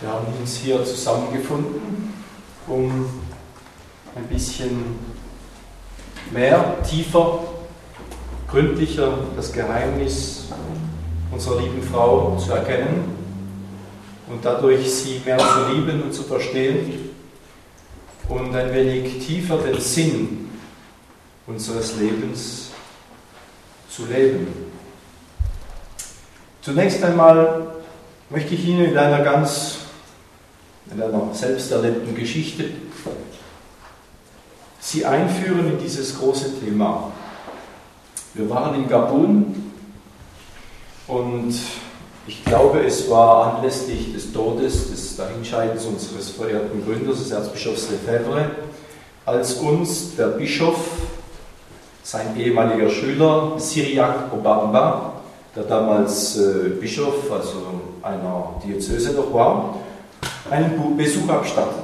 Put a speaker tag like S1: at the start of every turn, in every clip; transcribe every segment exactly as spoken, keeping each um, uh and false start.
S1: Wir haben uns hier zusammengefunden, um ein bisschen mehr, tiefer, gründlicher das Geheimnis unserer lieben Frau zu erkennen und dadurch sie mehr zu lieben und zu verstehen und ein wenig tiefer den Sinn unseres Lebens zu leben. Zunächst einmal möchte ich Ihnen in einer ganz, in einer selbst erlebten Geschichte Sie einführen in dieses große Thema. Wir waren in Gabun und ich glaube, es war anlässlich des Todes, des Dahinscheidens unseres verehrten Gründers, des Erzbischofs Lefebvre, als uns der Bischof, sein ehemaliger Schüler, Cyriac Obamba, der damals äh, Bischof, also einer Diözese noch war, einen Besuch abstattete.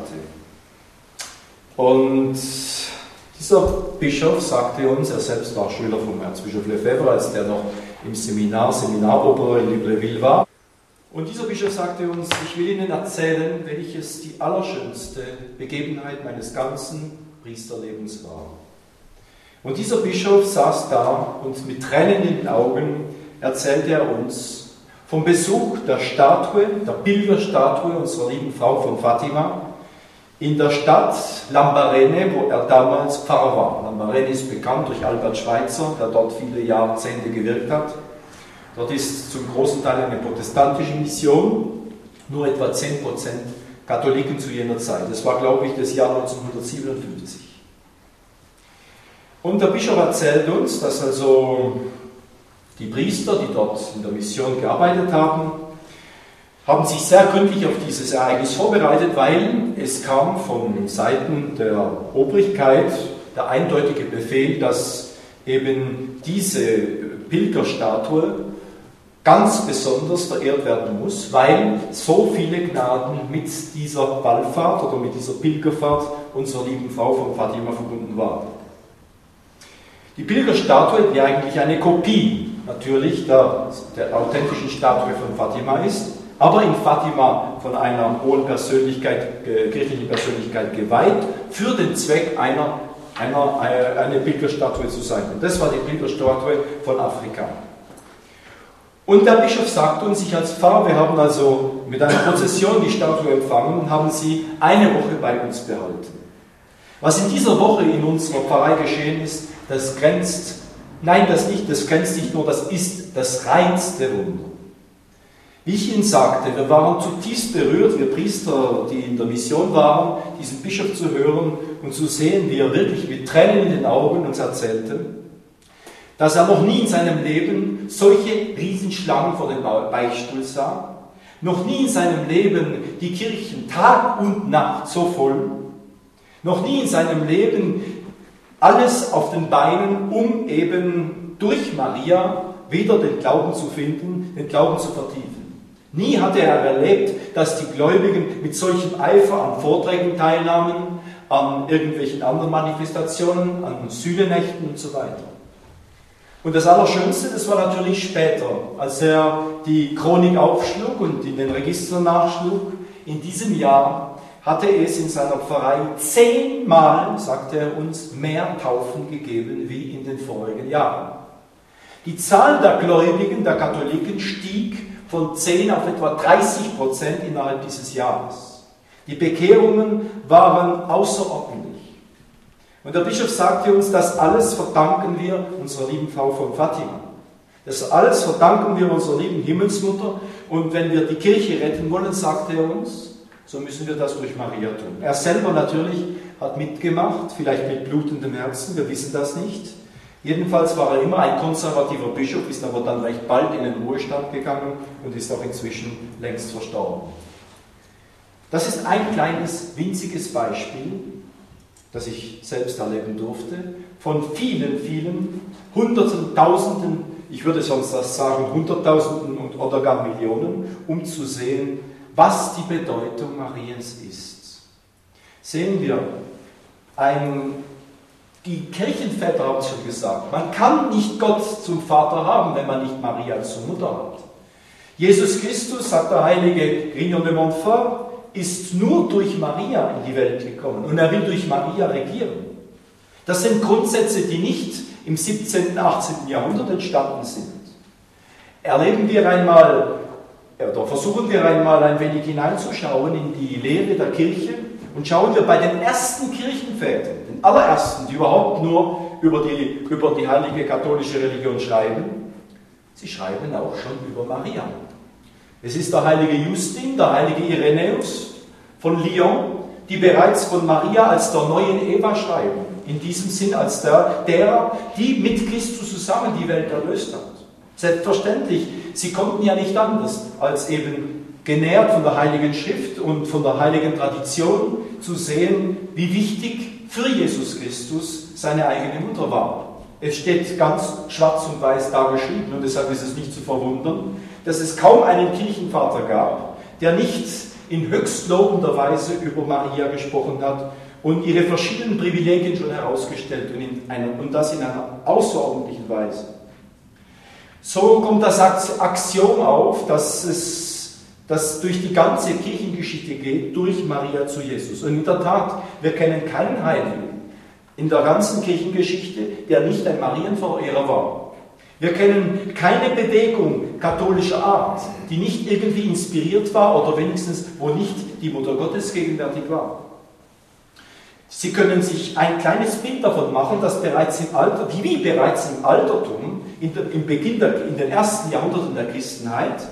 S1: Und dieser Bischof sagte uns, er selbst war Schüler vom Erzbischof Lefebvre, als der noch im Seminar, Seminarober in Libreville war. Und dieser Bischof sagte uns, ich will Ihnen erzählen, welches die allerschönste Begebenheit meines ganzen Priesterlebens war. Und dieser Bischof saß da und mit Tränen in den Augen erzählte er uns vom Besuch der Statue, der Pilgerstatue unserer lieben Frau von Fatima in der Stadt Lambarene, wo er damals Pfarrer war. Lambarene ist bekannt durch Albert Schweitzer, der dort viele Jahrzehnte gewirkt hat. Dort ist zum großen Teil eine protestantische Mission, nur etwa zehn Prozent Katholiken zu jener Zeit. Das war, glaube ich, das Jahr neunzehnhundertsiebenundfünfzig. Und der Bischof erzählt uns, dass also die Priester, die dort in der Mission gearbeitet haben, haben sich sehr gründlich auf dieses Ereignis vorbereitet, weil es kam von Seiten der Obrigkeit der eindeutige Befehl, dass eben diese Pilgerstatue ganz besonders verehrt werden muss, weil so viele Gnaden mit dieser Wallfahrt oder mit dieser Pilgerfahrt unserer lieben Frau von Fatima verbunden waren. Die Pilgerstatue, die eigentlich eine Kopie natürlich der, der authentischen Statue von Fatima ist, aber in Fatima von einer hohen Persönlichkeit, äh, kirchlichen Persönlichkeit geweiht, für den Zweck einer, einer, äh, eine Pilgerstatue zu sein. Und das war die Pilgerstatue von Afrika. Und der Bischof sagt uns, ich als Pfarrer, wir haben also mit einer Prozession die Statue empfangen und haben sie eine Woche bei uns behalten. Was in dieser Woche in unserer Pfarrei geschehen ist, das grenzt, nein, das nicht, das grenzt nicht nur, das ist das reinste Wunder. Wie ich Ihnen sagte, wir waren zutiefst berührt, wir Priester, die in der Mission waren, diesen Bischof zu hören und zu sehen, wie er wirklich mit Tränen in den Augen uns erzählte, dass er noch nie in seinem Leben solche Riesenschlangen vor dem Beichtstuhl sah, noch nie in seinem Leben die Kirchen Tag und Nacht so voll, noch nie in seinem Leben alles auf den Beinen, um eben durch Maria wieder den Glauben zu finden, den Glauben zu vertiefen. Nie hatte er erlebt, dass die Gläubigen mit solchem Eifer an Vorträgen teilnahmen, an irgendwelchen anderen Manifestationen, an Sühnenächten und so weiter. Und das Allerschönste, das war natürlich später, als er die Chronik aufschlug und in den Registern nachschlug. In diesem Jahr hatte es in seiner Pfarrei zehnmal, sagte er uns, mehr Taufen gegeben wie in den vorigen Jahren. Die Zahl der Gläubigen, der Katholiken, stieg von zehn auf etwa dreißig Prozent innerhalb dieses Jahres. Die Bekehrungen waren außerordentlich. Und der Bischof sagte uns, das alles verdanken wir unserer lieben Frau von Fatima. Das alles verdanken wir unserer lieben Himmelsmutter. Und wenn wir die Kirche retten wollen, sagte er uns, so müssen wir das durch Maria tun. Er selber natürlich hat mitgemacht, vielleicht mit blutendem Herzen, wir wissen das nicht. Jedenfalls war er immer ein konservativer Bischof, ist aber dann recht bald in den Ruhestand gegangen und ist auch inzwischen längst verstorben. Das ist ein kleines, winziges Beispiel, das ich selbst erleben durfte, von vielen, vielen, Hunderten, Tausenden, ich würde sonst das sagen, Hunderttausenden und, oder gar Millionen, um zu sehen, was die Bedeutung Mariens ist. Sehen wir, ein, die Kirchenväter haben es schon gesagt, man kann nicht Gott zum Vater haben, wenn man nicht Maria zur Mutter hat. Jesus Christus, sagt der heilige Grignon de Montfort, ist nur durch Maria in die Welt gekommen und er will durch Maria regieren. Das sind Grundsätze, die nicht im siebzehnten, achtzehnten Jahrhundert entstanden sind. Erleben wir einmal, oder versuchen wir einmal ein wenig hineinzuschauen in die Lehre der Kirche und schauen wir bei den ersten Kirchenvätern, den allerersten, die überhaupt nur über die, über die heilige katholische Religion schreiben, sie schreiben auch schon über Maria. Es ist der heilige Justin, der heilige Irenäus von Lyon, die bereits von Maria als der neuen Eva schreiben. In diesem Sinn als der, der, die mit Christus zusammen die Welt erlöst hat. Selbstverständlich, sie konnten ja nicht anders, als eben genährt von der Heiligen Schrift und von der heiligen Tradition zu sehen, wie wichtig für Jesus Christus seine eigene Mutter war. Es steht ganz schwarz und weiß da geschrieben und deshalb ist es nicht zu verwundern, dass es kaum einen Kirchenvater gab, der nicht in höchst lobender Weise über Maria gesprochen hat und ihre verschiedenen Privilegien schon herausgestellt und, in einer, und das in einer außerordentlichen Weise. So kommt das Axiom auf, dass es dass durch die ganze Kirchengeschichte geht, durch Maria zu Jesus. Und in der Tat, wir kennen keinen Heiligen in der ganzen Kirchengeschichte, der nicht ein Marienverehrer war. Wir kennen keine Bewegung katholischer Art, die nicht irgendwie inspiriert war oder wenigstens, wo nicht die Mutter Gottes gegenwärtig war. Sie können sich ein kleines Bild davon machen, dass bereits im Alter, wie bereits im Altertum, in der, im Beginn der, in den ersten Jahrhunderten der Christenheit,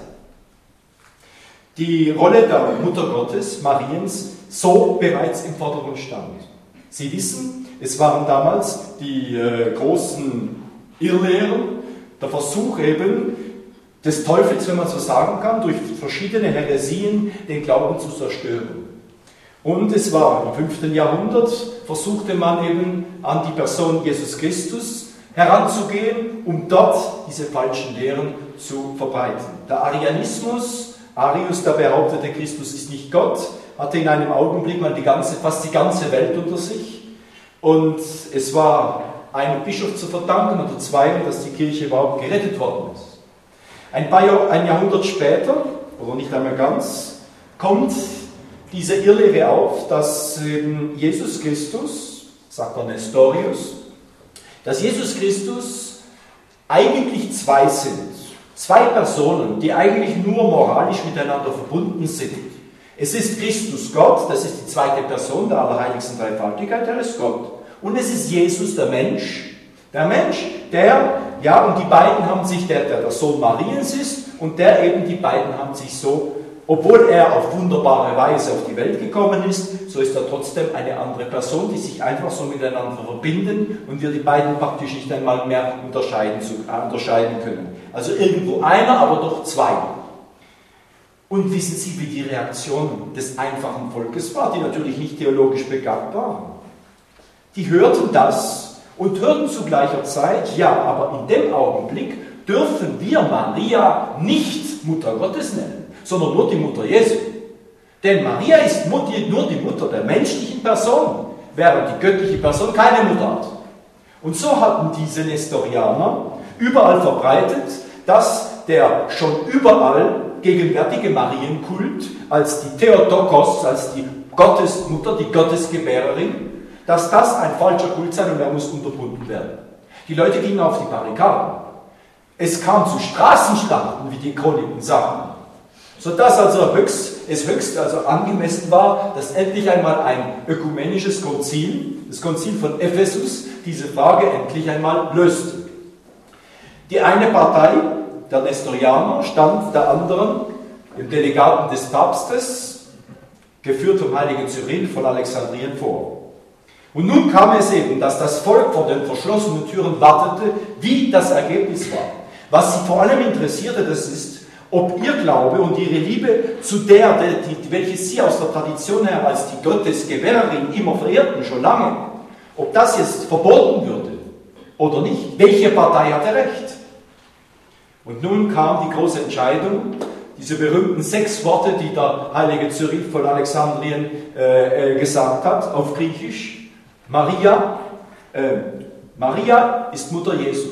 S1: die Rolle der Mutter Gottes, Mariens, so bereits im Vordergrund stand. Sie wissen, es waren damals die äh, großen Irrlehren, der Versuch eben des Teufels, wenn man so sagen kann, durch verschiedene Häresien den Glauben zu zerstören. Und es war im fünften Jahrhundert, versuchte man eben an die Person Jesus Christus heranzugehen, um dort diese falschen Lehren zu verbreiten. Der Arianismus, Arius, der behauptete, Christus ist nicht Gott, hatte in einem Augenblick mal die ganze, fast die ganze Welt unter sich. Und es war einem Bischof zu verdanken oder zwei, dass die Kirche überhaupt gerettet worden ist. Ein, paar Jahr, ein Jahrhundert später, oder nicht einmal ganz, kommt diese Irrlehre auf, dass eben Jesus Christus, sagt der Nestorius, dass Jesus Christus eigentlich zwei sind. Zwei Personen, die eigentlich nur moralisch miteinander verbunden sind. Es ist Christus Gott, das ist die zweite Person der allerheiligsten Dreifaltigkeit, der ist Gott. Und es ist Jesus, der Mensch, der Mensch, der, ja, und die beiden haben sich, der, der der Sohn Mariens ist, und der eben, die beiden haben sich so, obwohl er auf wunderbare Weise auf die Welt gekommen ist, so ist er trotzdem eine andere Person, die sich einfach so miteinander verbinden und wir die beiden praktisch nicht einmal mehr unterscheiden, zu, äh, unterscheiden können. Also irgendwo einer, aber doch zwei. Und wissen Sie, wie die Reaktion des einfachen Volkes war, die natürlich nicht theologisch begabt waren? Die hörten das und hörten zu gleicher Zeit, ja, aber in dem Augenblick dürfen wir Maria nicht Mutter Gottes nennen, sondern nur die Mutter Jesu. Denn Maria ist nur die Mutter der menschlichen Person, während die göttliche Person keine Mutter hat. Und so hatten diese Nestorianer überall verbreitet, dass der schon überall gegenwärtige Marienkult als die Theotokos, als die Gottesmutter, die Gottesgebärerin, dass das ein falscher Kult sei und er muss unterbunden werden. Die Leute gingen auf die Barrikaden. Es kam zu Straßenschlachten, wie die Chroniken sagen, sodass also höchst, es höchst also angemessen war, dass endlich einmal ein ökumenisches Konzil, das Konzil von Ephesus, diese Frage endlich einmal löste. Die eine Partei, der Nestorianer, stand der anderen, dem Delegaten des Papstes, geführt vom heiligen Cyril von Alexandrien, vor. Und nun kam es eben, dass das Volk vor den verschlossenen Türen wartete, wie das Ergebnis war. Was sie vor allem interessierte, das ist, ob ihr Glaube und ihre Liebe zu der, die, welche sie aus der Tradition her als die Gottesgebärerin immer verehrten, schon lange, ob das jetzt verboten würde oder nicht. Welche Partei hatte recht? Und nun kam die große Entscheidung, diese berühmten sechs Worte, die der heilige Cyril von Alexandrien äh, äh, gesagt hat, auf Griechisch. Maria, äh, Maria ist Mutter Jesu.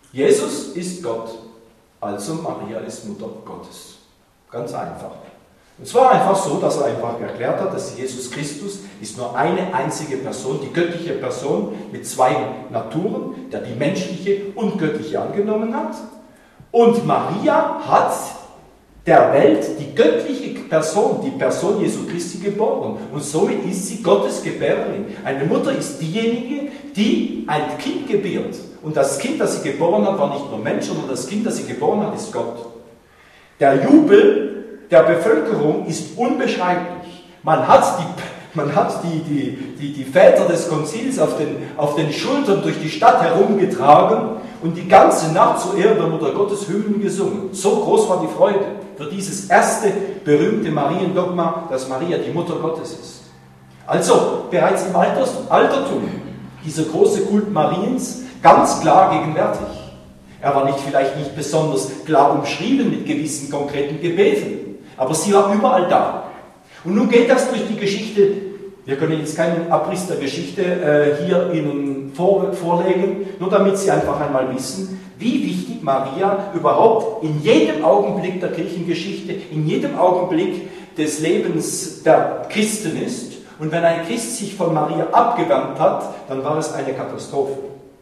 S1: Jesus ist Gott, also Maria ist Mutter Gottes. Ganz einfach. Und zwar einfach so, dass er einfach erklärt hat, dass Jesus Christus ist nur eine einzige Person, die göttliche Person mit zwei Naturen, der die menschliche und göttliche angenommen hat. Und Maria hat der Welt die göttliche Person, die Person Jesu Christi geboren. Und somit ist sie Gottes Gebärerin. Eine Mutter ist diejenige, die ein Kind gebiert. Und das Kind, das sie geboren hat, war nicht nur Mensch, sondern das Kind, das sie geboren hat, ist Gott. Der Jubel der Bevölkerung ist unbeschreiblich. Man hat die, man hat die, die, die, die Väter des Konzils auf den, auf den Schultern durch die Stadt herumgetragen und die ganze Nacht zu Ehren der Mutter Gottes Hymnen gesungen. So groß war die Freude für dieses erste berühmte Mariendogma, dass Maria die Mutter Gottes ist. Also, bereits im Altertum, dieser große Kult Mariens, ganz klar gegenwärtig. Er war nicht, vielleicht nicht besonders klar umschrieben mit gewissen konkreten Gebeten. Aber sie war überall da. Und nun geht das durch die Geschichte. Wir können jetzt keinen Abriss der Geschichte äh, hier Ihnen vor, vorlegen, nur damit Sie einfach einmal wissen, wie wichtig Maria überhaupt in jedem Augenblick der Kirchengeschichte, in jedem Augenblick des Lebens der Christen ist. Und wenn ein Christ sich von Maria abgewandt hat, dann war es eine Katastrophe.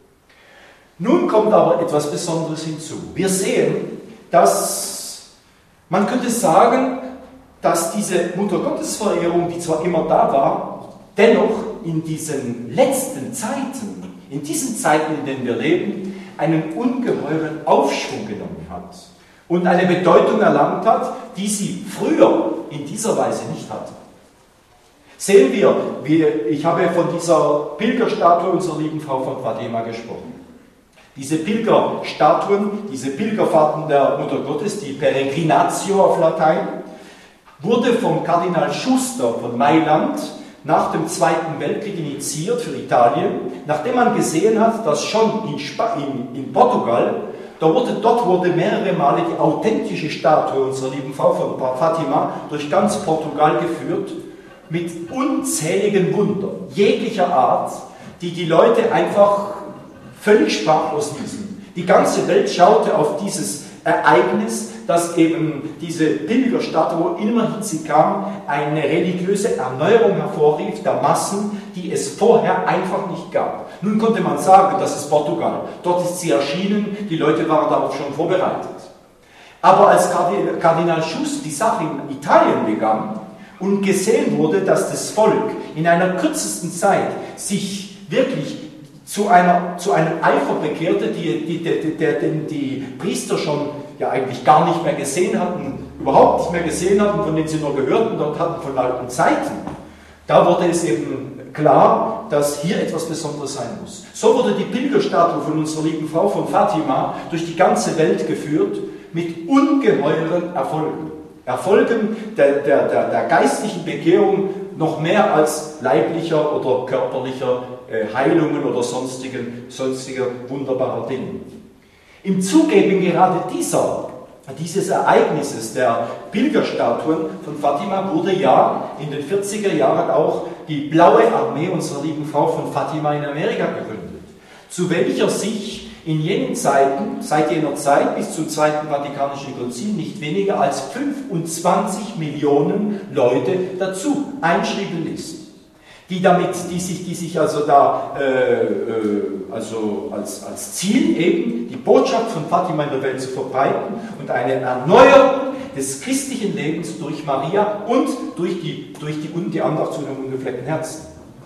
S1: Nun kommt aber etwas Besonderes hinzu. Wir sehen, dass man könnte sagen, dass diese Muttergottesverehrung, die zwar immer da war, dennoch in diesen letzten Zeiten, in diesen Zeiten, in denen wir leben, einen ungeheuren Aufschwung genommen hat und eine Bedeutung erlangt hat, die sie früher in dieser Weise nicht hatte. Sehen wir, wie, ich habe von dieser Pilgerstatue unserer lieben Frau von Fatima gesprochen. Diese Pilgerstatuen, diese Pilgerfahrten der Mutter Gottes, die Peregrinatio auf Latein, wurde vom Kardinal Schuster von Mailand nach dem Zweiten Weltkrieg initiiert für Italien, nachdem man gesehen hat, dass schon in, Sp in, in Portugal, da wurde, dort wurde mehrere Male die authentische Statue unserer lieben Frau von Fatima durch ganz Portugal geführt, mit unzähligen Wundern jeglicher Art, die die Leute einfach völlig sprachlos ließen. Die ganze Welt schaute auf dieses Ereignis, dass eben diese Pilgerstatue, immerhin sie kam, eine religiöse Erneuerung hervorrief der Massen, die es vorher einfach nicht gab. Nun konnte man sagen, das ist Portugal. Dort ist sie erschienen, die Leute waren darauf schon vorbereitet. Aber als Kardinal Schuster die Sache in Italien begann und gesehen wurde, dass das Volk in einer kürzesten Zeit sich wirklich zu, einer, zu einem Eifer bekehrte, die, die, die, die, den die Priester schon ja eigentlich gar nicht mehr gesehen hatten, überhaupt nicht mehr gesehen hatten, von denen sie nur gehörten dort hatten von alten Zeiten. Da wurde es eben klar, dass hier etwas Besonderes sein muss. So wurde die Pilgerstatue von unserer lieben Frau von Fatima durch die ganze Welt geführt, mit ungeheuren Erfolgen. Erfolgen der, der, der, der geistlichen Bekehrung noch mehr als leiblicher oder körperlicher äh, Heilungen oder sonstigen, sonstiger wunderbarer Dinge. Im Zuge eben gerade dieser, dieses Ereignisses der Pilgerstatuen von Fatima wurde ja in den vierziger Jahren auch die Blaue Armee unserer lieben Frau von Fatima in Amerika gegründet, zu welcher sich in jenen Zeiten, seit jener Zeit bis zum Zweiten Vatikanischen Konzil, nicht weniger als fünfundzwanzig Millionen Leute dazu einschreiben ließ. Die damit, die sich, die sich also da, äh, äh, also als, als Ziel eben, die Botschaft von Fatima in der Welt zu verbreiten und eine Erneuerung des christlichen Lebens durch Maria und durch die, durch die, die Andacht zu dem ungefleckten Herzen.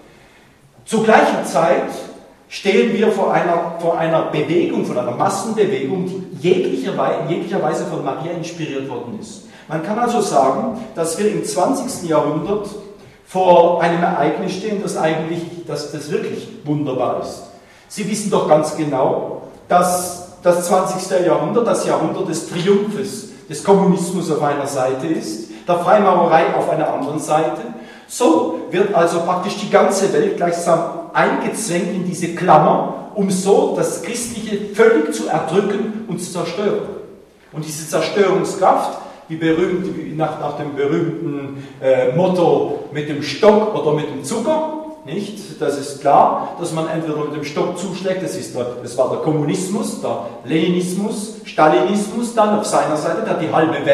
S1: Zur gleichen Zeit stehen wir vor einer, vor einer Bewegung, von einer Massenbewegung, die jeglicher, in jeglicher Weise von Maria inspiriert worden ist. Man kann also sagen, dass wir im zwanzigsten Jahrhundert vor einem Ereignis stehen, das eigentlich, dass das wirklich wunderbar ist. Sie wissen doch ganz genau, dass das zwanzigste Jahrhundert das Jahrhundert des Triumphes des Kommunismus auf einer Seite ist, der Freimaurerei auf einer anderen Seite. So wird also praktisch die ganze Welt gleichsam eingezwängt in diese Klammer, um so das Christliche völlig zu erdrücken und zu zerstören. Und diese Zerstörungskraft, die berühmte, nach, nach dem berühmten äh, Motto mit dem Stock oder mit dem Zucker, nicht? Das ist klar, dass man entweder mit dem Stock zuschlägt, das, ist der, das war der Kommunismus, der Leninismus, Stalinismus dann auf seiner Seite, der die halbe Welt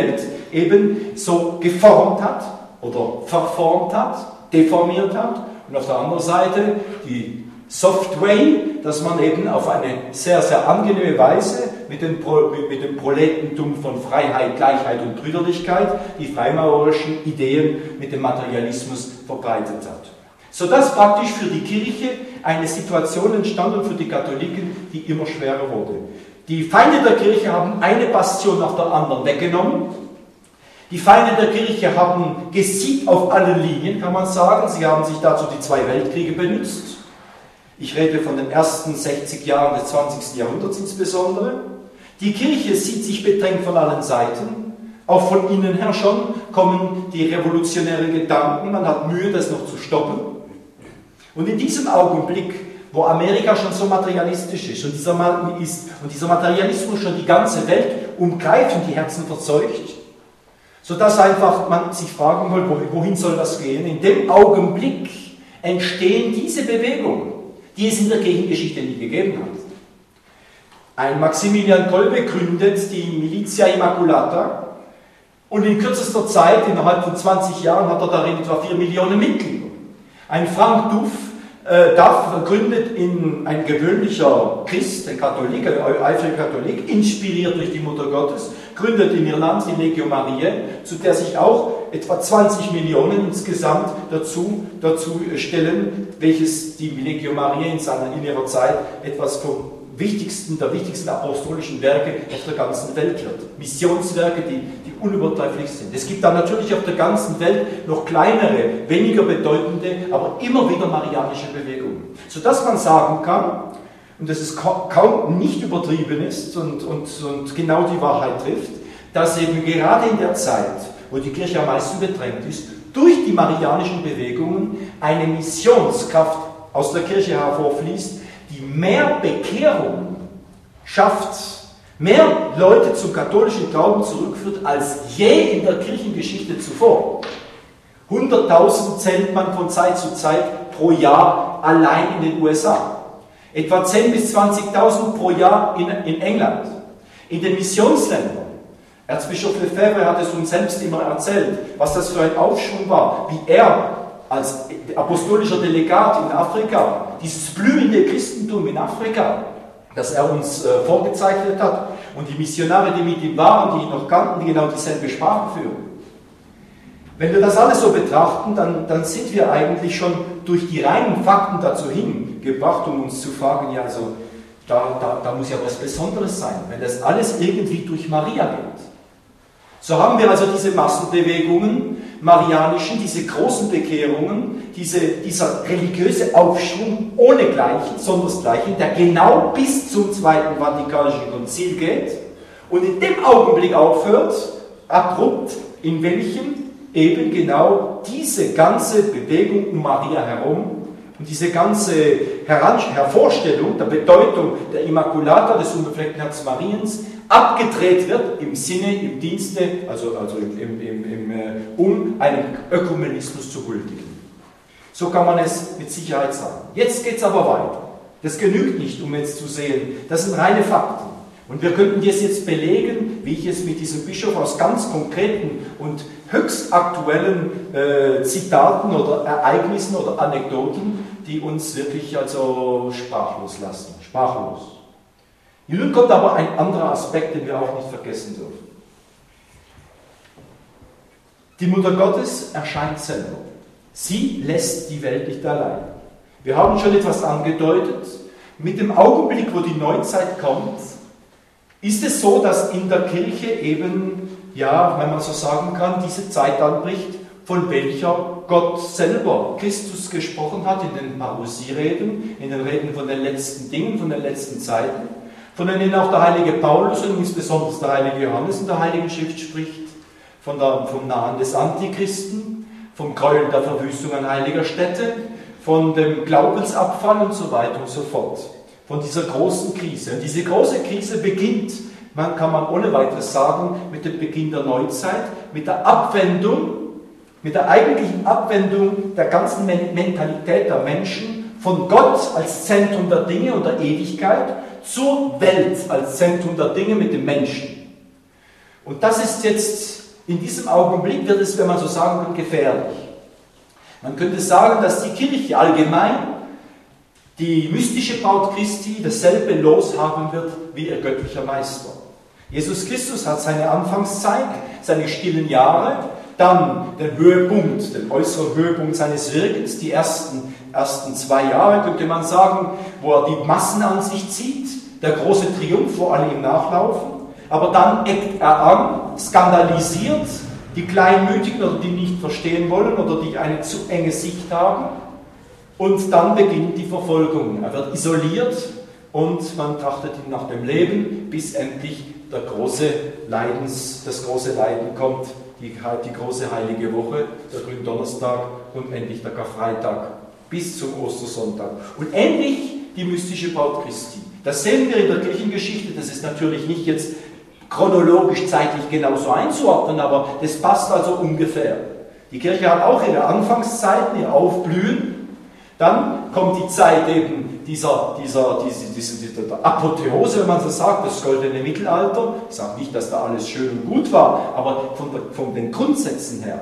S1: eben so geformt hat oder verformt hat, deformiert hat. Und auf der anderen Seite die Software, dass man eben auf eine sehr, sehr angenehme Weise mit dem, Pro, mit dem Proletentum von Freiheit, Gleichheit und Brüderlichkeit die freimaurerischen Ideen mit dem Materialismus verbreitet hat. Sodass praktisch für die Kirche eine Situation entstand und für die Katholiken, die immer schwerer wurde. Die Feinde der Kirche haben eine Bastion nach der anderen weggenommen. Die Feinde der Kirche haben gesiegt auf allen Linien, kann man sagen. Sie haben sich dazu die zwei Weltkriege benutzt. Ich rede von den ersten sechzig Jahren des zwanzigsten Jahrhunderts insbesondere. Die Kirche sieht sich bedrängt von allen Seiten. Auch von innen her schon kommen die revolutionären Gedanken. Man hat Mühe, das noch zu stoppen. Und in diesem Augenblick, wo Amerika schon so materialistisch ist und dieser, ist, und dieser Materialismus schon die ganze Welt umgreift und die Herzen verzeugt, sodass einfach man sich fragen will, wohin soll das gehen? In dem Augenblick entstehen diese Bewegungen, die es in der Kirchengeschichte nie gegeben hat. Ein Maximilian Kolbe gründet die Militia Immaculata und in kürzester Zeit, innerhalb von zwanzig Jahren, hat er darin etwa vier Millionen Mitglieder. Ein Frank Duff, äh, Duff gründet in ein gewöhnlicher Christ, ein Katholik, ein eifriger Katholik, inspiriert durch die Mutter Gottes, gründet in Irland die Legio Mariae, zu der sich auch etwa zwanzig Millionen insgesamt dazu, dazu stellen, welches die Legio Mariae in, seiner, in ihrer Zeit etwas vom wichtigsten, der wichtigsten apostolischen Werke auf der ganzen Welt wird. Missionswerke, die, die unübertrefflich sind. Es gibt dann natürlich auf der ganzen Welt noch kleinere, weniger bedeutende, aber immer wieder marianische Bewegungen. Sodass man sagen kann, und dass es kaum nicht übertrieben ist und, und, und genau die Wahrheit trifft, dass eben gerade in der Zeit, wo die Kirche am meisten bedrängt ist, durch die marianischen Bewegungen eine Missionskraft aus der Kirche hervorfließt, die mehr Bekehrung schafft, mehr Leute zum katholischen Glauben zurückführt, als je in der Kirchengeschichte zuvor. hunderttausend zählt man von Zeit zu Zeit pro Jahr allein in den U S A. Etwa zehntausend bis zwanzigtausend pro Jahr in, in England. In den Missionsländern. Erzbischof Lefebvre hat es uns selbst immer erzählt, was das für ein Aufschwung war, wie er als apostolischer Delegat in Afrika, dieses blühende Christentum in Afrika, das er uns äh, vorgezeichnet hat, und die Missionare, die mit ihm waren, die ihn noch kannten, die genau dieselbe Sprache führen. Wenn wir das alles so betrachten, dann, dann sind wir eigentlich schon durch die reinen Fakten dazu hingebracht, um uns zu fragen, ja, also, da, da, da muss ja was Besonderes sein, wenn das alles irgendwie durch Maria geht. So haben wir also diese Massenbewegungen, marianischen, diese großen Bekehrungen, diese, dieser religiöse Aufschwung ohnegleichen, sondersgleichen, der genau bis zum Zweiten Vatikanischen Konzil geht und in dem Augenblick aufhört, abrupt, in welchem eben genau diese ganze Bewegung um Maria herum und diese ganze Heran- Hervorstellung der Bedeutung der Immaculata, des unbefleckten Herzens Mariens, abgedreht wird im Sinne, im Dienste, also, also im, im, im, im, um einen Ökumenismus zu huldigen. So kann man es mit Sicherheit sagen. Jetzt geht es aber weiter. Das genügt nicht, um jetzt zu sehen, das sind reine Fakten. Und wir könnten das jetzt belegen, wie ich es mit diesem Bischof aus ganz konkreten und höchst aktuellen äh, Zitaten oder Ereignissen oder Anekdoten, die uns wirklich also sprachlos lassen. Sprachlos. Nun kommt aber ein anderer Aspekt, den wir auch nicht vergessen dürfen. Die Mutter Gottes erscheint selber. Sie lässt die Welt nicht allein. Wir haben schon etwas angedeutet. Mit dem Augenblick, wo die Neuzeit kommt, ist es so, dass in der Kirche eben, ja, wenn man so sagen kann, diese Zeit anbricht, von welcher Gott selber Christus gesprochen hat in den Parousie-Reden, in den Reden von den letzten Dingen, von den letzten Zeiten, von denen auch der heilige Paulus und insbesondere der heilige Johannes in der Heiligen Schrift spricht, von der, vom Nahen des Antichristen, vom Gräuel der Verwüstung an heiliger Stätte, von dem Glaubensabfall und so weiter und so fort. Von dieser großen Krise. Und diese große Krise beginnt, man kann man ohne weiteres sagen, mit dem Beginn der Neuzeit, mit der Abwendung, mit der eigentlichen Abwendung der ganzen Mentalität der Menschen von Gott als Zentrum der Dinge und der Ewigkeit zur Welt als Zentrum der Dinge mit dem Menschen. Und das ist jetzt in diesem Augenblick wird es, wenn man so sagen kann, gefährlich. Man könnte sagen, dass die Kirche allgemein, die mystische Braut Christi, dasselbe Los haben wird wie ihr göttlicher Meister. Jesus Christus hat seine Anfangszeit, seine stillen Jahre, dann den Höhepunkt, den äußeren Höhepunkt seines Wirkens, die ersten, ersten zwei Jahre, könnte man sagen, wo er die Massen an sich zieht, der große Triumph, wo alle ihm nachlaufen. Aber dann eckt er an, skandalisiert die Kleinmütigen oder die nicht verstehen wollen oder die eine zu enge Sicht haben. Und dann beginnt die Verfolgung. Er wird isoliert und man trachtet ihn nach dem Leben, bis endlich der große Leidens, das große Leiden kommt, die, die große heilige Woche, der Gründonnerstag und endlich der Karfreitag bis zum Ostersonntag. Und endlich die mystische Braut Christi. Das sehen wir in der Kirchengeschichte, das ist natürlich nicht jetzt chronologisch zeitlich genauso einzuordnen, aber das passt also ungefähr. Die Kirche hat auch ihre Anfangszeiten, ihr Aufblühen, dann kommt die Zeit eben dieser, dieser, diese, diese, diese Apotheose, wenn man so sagt, das goldene Mittelalter. Ich sage nicht, dass da alles schön und gut war, aber von, der, von den Grundsätzen her.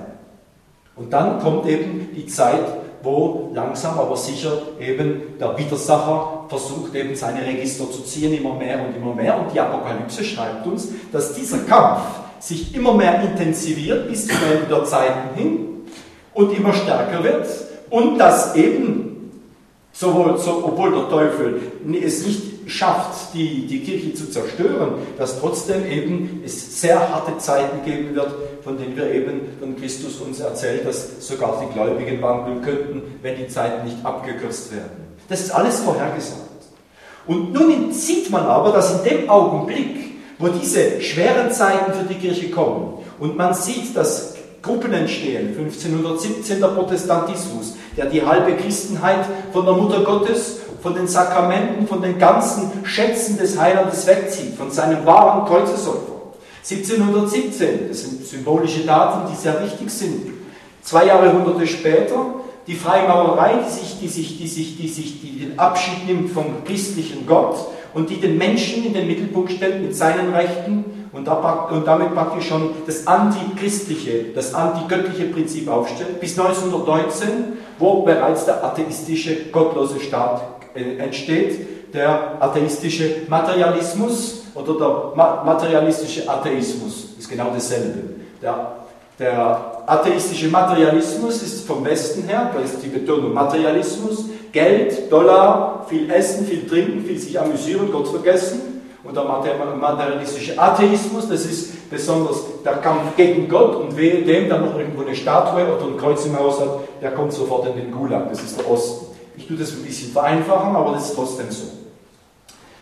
S1: Und dann kommt eben die Zeit, wo langsam aber sicher eben der Widersacher versucht, eben seine Register zu ziehen, immer mehr und immer mehr. Und die Apokalypse schreibt uns, dass dieser Kampf sich immer mehr intensiviert bis zum Ende der Zeiten hin und immer stärker wird. Und dass eben, sowohl, so, obwohl der Teufel es nicht schafft, die, die Kirche zu zerstören, dass trotzdem eben es sehr harte Zeiten geben wird, von denen wir eben von Christus uns erzählt, dass sogar die Gläubigen wandeln könnten, wenn die Zeiten nicht abgekürzt werden. Das ist alles vorhergesagt. Und nun sieht man aber, dass in dem Augenblick, wo diese schweren Zeiten für die Kirche kommen, und man sieht, dass Gruppen entstehen, fünfzehnhundertsiebzehn der Protestantismus, der die halbe Christenheit von der Mutter Gottes, von den Sakramenten, von den ganzen Schätzen des Heilandes wegzieht, von seinem wahren Kreuzesopfer. siebzehnhundertsiebzehn, das sind symbolische Daten, die sehr wichtig sind. Zwei Jahrhunderte später, die Freimaurerei, die sich, die sich, die sich, die sich, die den Abschied nimmt vom christlichen Gott und die den Menschen in den Mittelpunkt stellt mit seinen Rechten und, da, und damit praktisch schon das antichristliche, das antigöttliche Prinzip aufstellt, bis neunzehnhundertneunzehn, wo bereits der atheistische, gottlose Staat entsteht, der atheistische Materialismus oder der ma materialistische Atheismus ist genau dasselbe. Der, der atheistische Materialismus ist vom Westen her, da ist die Betonung Materialismus, Geld, Dollar, viel Essen, viel Trinken, viel sich amüsieren, Gott vergessen. Und der materialistische Atheismus, das ist besonders der Kampf gegen Gott und wehe dem, der noch irgendwo eine Statue oder ein Kreuz im Haus hat, der kommt sofort in den Gulag, das ist der Osten. Ich tue das ein bisschen vereinfachen, aber das ist trotzdem so.